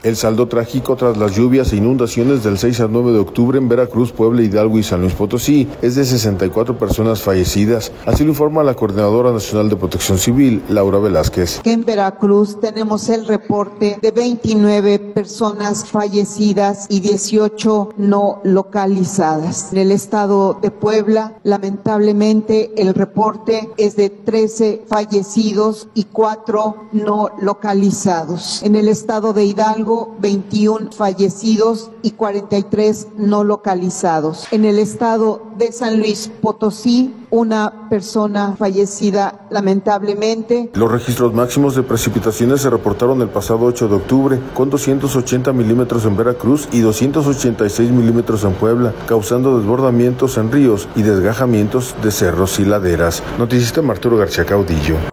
El saldo trágico tras las lluvias e inundaciones del 6 al 9 de octubre en Veracruz, Puebla, Hidalgo y San Luis Potosí es de 64 personas fallecidas. Así lo informa la Coordinadora Nacional de Protección Civil, Laura Velázquez. En Veracruz tenemos el reporte de 29 personas fallecidas y 18 no localizadas. En el estado de Puebla, lamentablemente, el reporte es de 13 fallecidos y 4 no localizados. En el estado de Hidalgo, 21 fallecidos y 43 no localizados. En el estado de San Luis Potosí, una persona fallecida lamentablemente. Los registros máximos de precipitaciones se reportaron el pasado 8 de octubre, con 280 milímetros en Veracruz y 286 milímetros en Puebla, causando desbordamientos en ríos y desgajamientos de cerros y laderas. Noticista Arturo García Caudillo.